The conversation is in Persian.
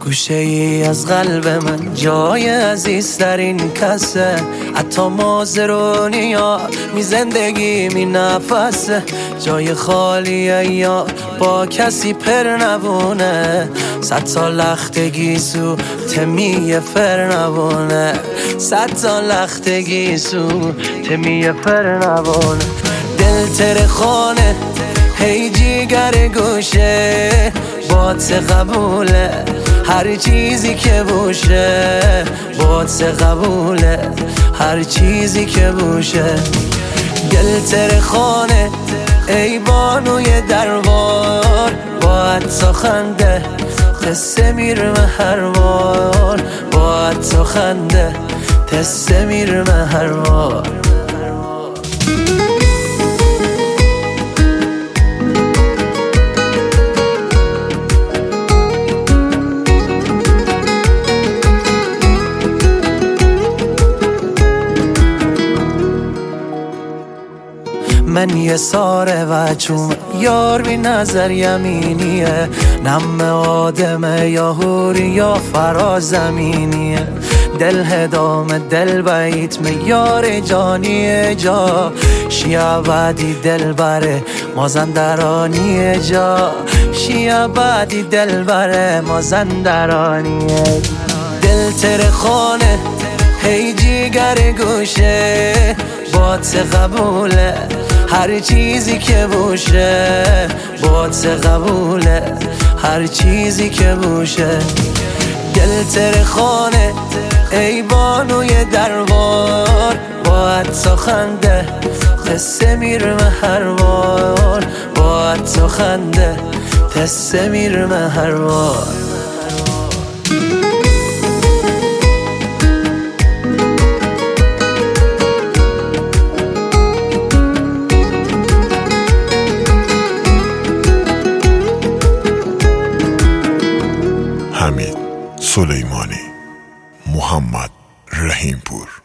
گوشه ای از قلب من جای عزیزترین کسه، حتی مازرونی یا می زندگی می نفسه. جای خالیه یا با کسی پر نبونه، 100 سال لختگی سو تمیه فر نبونه، 100 سال لختگی سو تمیه فر نبونه. دل تر خانه هی جیگر گوشه، بات قبوله هر چیزی که بوشه، بات قبوله هر چیزی که بوشه. دل تر خانه ای بانوی دربار، با تو خنده قصه میرمه هر بار، با تو خنده قصه میرمه هر بار. من یه ساره و چوم یار بی نظر یمینیه، نم آدمه یا هوری یا فرازمینیه. دل هدام دل بیت می یار جانیه، جا شیعه بعدی دل بره مازندرانیه، جا شیعه بعدی دل بره مازندرانیه. دل تر خانه هی جیگر گوشه، بات قبوله هر چیزی که بوشه، بات قبوله هر چیزی که بوشه. دل تر خانه ای بانوی دربار، با تو خنده قصه میرمه هر بار، با تو خنده قصه میرمه هر بار. حمید سلیمانی، محمد رحیمپور.